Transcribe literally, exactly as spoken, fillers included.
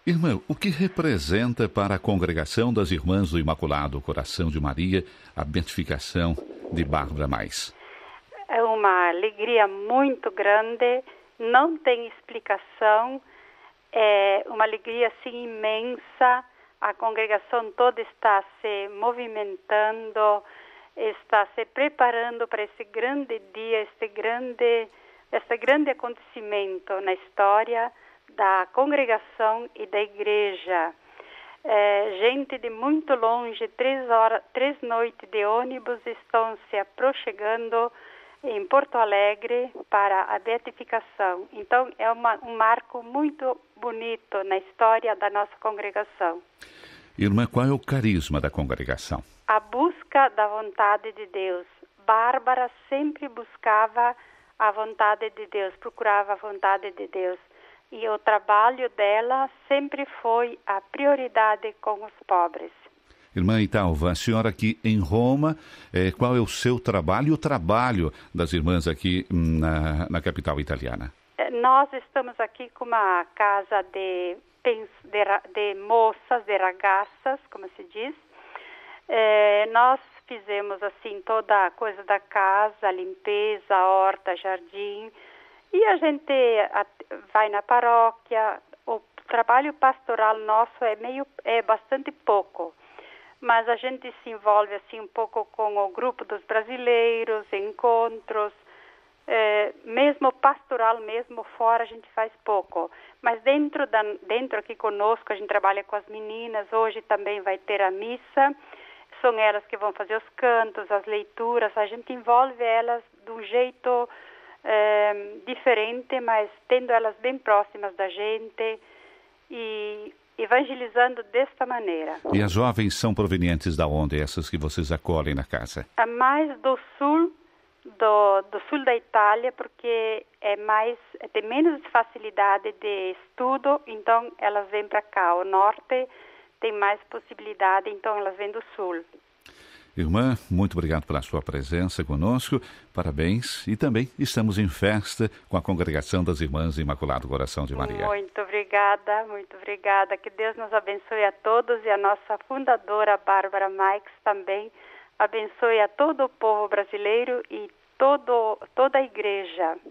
Irmã, o que representa para a congregação das Irmãs do Imaculado Coração de Maria a beatificação de Bárbara Mais? É uma alegria muito grande, não tem explicação, é uma alegria assim imensa. A congregação toda está se movimentando, está se preparando para esse grande dia, esse grande, esse grande acontecimento na história da congregação e da igreja. É, gente de muito longe, três horas, três noites de ônibus estão se aproximando em Porto Alegre para a beatificação. Então é uma, um marco muito bonito na história da nossa congregação. Irmã, qual é o carisma da congregação? A busca da vontade de Deus. Bárbara sempre buscava a vontade de Deus, procurava a vontade de Deus. E o trabalho dela sempre foi a prioridade com os pobres. Irmã Italva, a senhora aqui em Roma, eh, qual é o seu trabalho e o trabalho das irmãs aqui na, na capital italiana? Nós estamos aqui com uma casa de, de, de moças, de ragazças, como se diz. Eh, nós fizemos assim toda a coisa da casa, limpeza, horta, jardim. E a gente vai na paróquia. O trabalho pastoral nosso é meio, é bastante pouco, mas a gente se envolve assim um pouco com o grupo dos brasileiros, encontros, é, mesmo pastoral, mesmo fora a gente faz pouco. Mas dentro da, dentro aqui conosco a gente trabalha com as meninas. Hoje também vai ter a missa. São elas que vão fazer os cantos, as leituras. A gente envolve elas de um jeito É, diferente, mas tendo elas bem próximas da gente e evangelizando desta maneira. E as jovens são provenientes da onde, essas que vocês acolhem na casa? É mais do sul, do, do sul da Itália, porque é mais, tem menos facilidade de estudo, então elas vêm para cá. O norte tem mais possibilidade, então elas vêm do sul. Irmã, muito obrigado pela sua presença conosco, parabéns, e também estamos em festa com a congregação das Irmãs do Imaculado Coração de Maria. Muito obrigada, muito obrigada, que Deus nos abençoe a todos e a nossa fundadora Bárbara Mais também abençoe a todo o povo brasileiro e todo, toda a igreja.